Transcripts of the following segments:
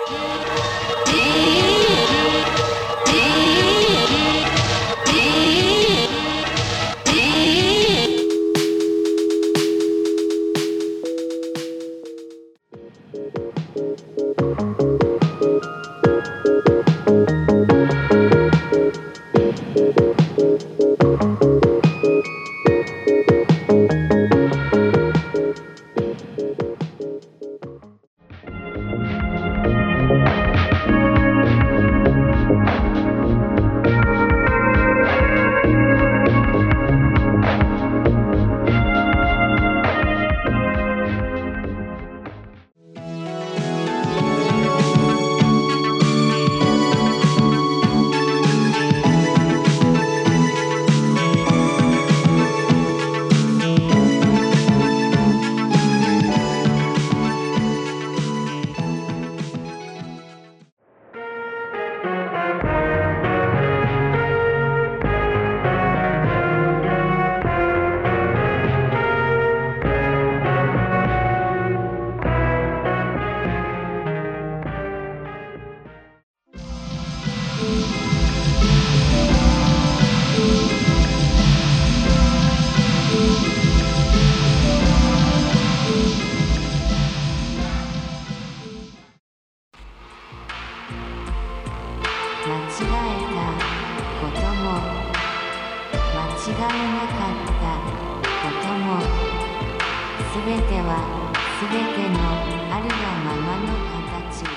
間違えたことも間違えなかったことも、すべてはすべてのあるがままの形。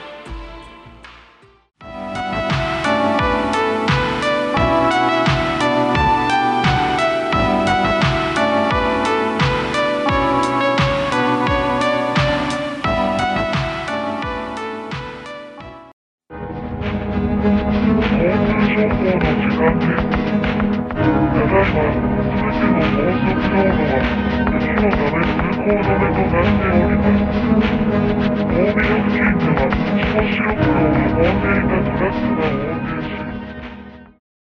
交通情報の時間です。ただいま、すべての高速道路は鉄のため